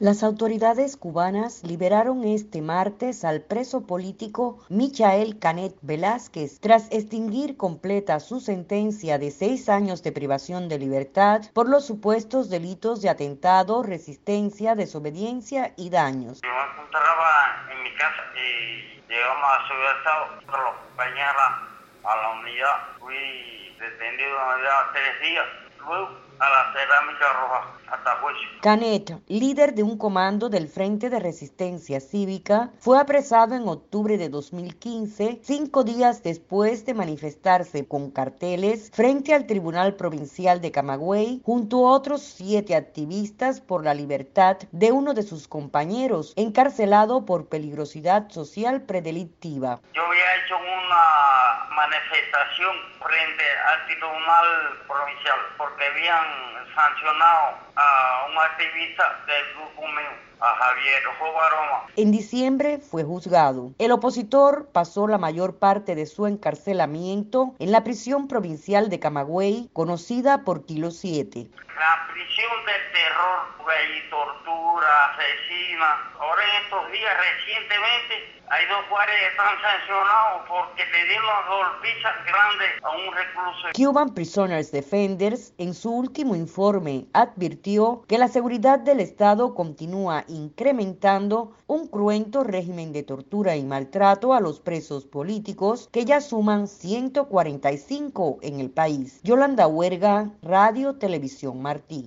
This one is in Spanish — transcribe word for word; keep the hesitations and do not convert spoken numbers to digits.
Las autoridades cubanas liberaron este martes al preso político Michael Canet Velázquez tras extinguir completa su sentencia de seis años de privación de libertad por los supuestos delitos de atentado, resistencia, desobediencia y daños. Yo me encontraba en mi casa y llegamos a Ciudad Estado con los compañeros a la unidad. Fui detenido en la unidad tres días. Luego a la Cerámica Roja, hasta juicio. Canet, líder de un comando del Frente de Resistencia Cívica, fue apresado en octubre de dos mil quince, cinco días después de manifestarse con carteles frente al Tribunal Provincial de Camagüey, junto a otros siete activistas por la libertad de uno de sus compañeros, encarcelado por peligrosidad social predelictiva. Yo había hecho una manifestación frente al Tribunal Provincial porque habían sancionado a un activista del grupo mío, a Javier Jovaroma. En diciembre fue juzgado. El opositor pasó la mayor parte de su encarcelamiento en la prisión provincial de Camagüey, conocida por Kilo siete. La prisión del terror, hay tortura, asesina. Ahora en estos días, recientemente, hay dos guardias que están sancionados porque le dieron golpizas grandes a un recluso. Cuban Prisoners Defenders, en su último informe, advirtió que la seguridad del Estado continúa incrementando un cruento régimen de tortura y maltrato a los presos políticos, que ya suman ciento cuarenta y cinco en el país. Yolanda Huerga, Radio Televisión Martí.